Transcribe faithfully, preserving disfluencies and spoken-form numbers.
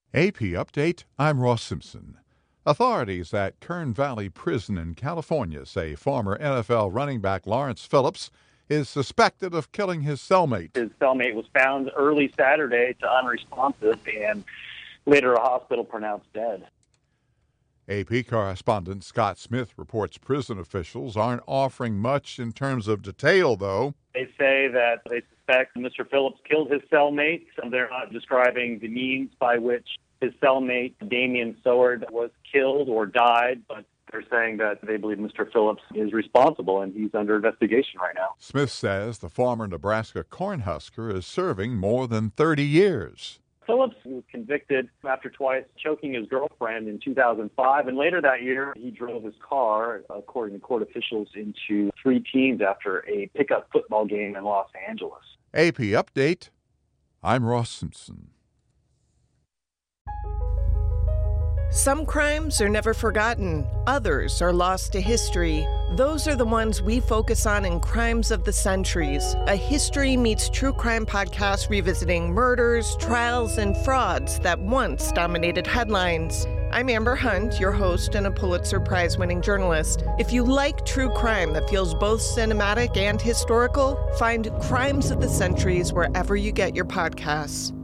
A P Update, I'm Ross Simpson. Authorities at Kern Valley Prison in California say former N F L running back Lawrence Phillips is suspected of killing his cellmate. His cellmate was found early Saturday to unresponsive and later a hospital pronounced dead. A P correspondent Scott Smith reports prison officials aren't offering much in terms of detail, though. They say that they suspect Mister Phillips killed his cellmate. They're not describing the means by which his cellmate, Damian Soward, was killed or died, but they're saying that they believe Mister Phillips is responsible and he's under investigation right now. Smith says the former Nebraska Cornhusker is serving more than thirty years. Phillips was convicted after twice choking his girlfriend in two thousand five, and later that year he drove his car, according to court officials, into three teams after a pickup football game in Los Angeles. A P Update, I'm Ross Simpson. Some crimes are never forgotten. Others are lost to history. Those are the ones we focus on in Crimes of the Centuries, a history meets true crime podcast revisiting murders, trials, and frauds that once dominated headlines. I'm Amber Hunt, your host and a Pulitzer Prize-winning journalist. If you like true crime that feels both cinematic and historical, find Crimes of the Centuries wherever you get your podcasts.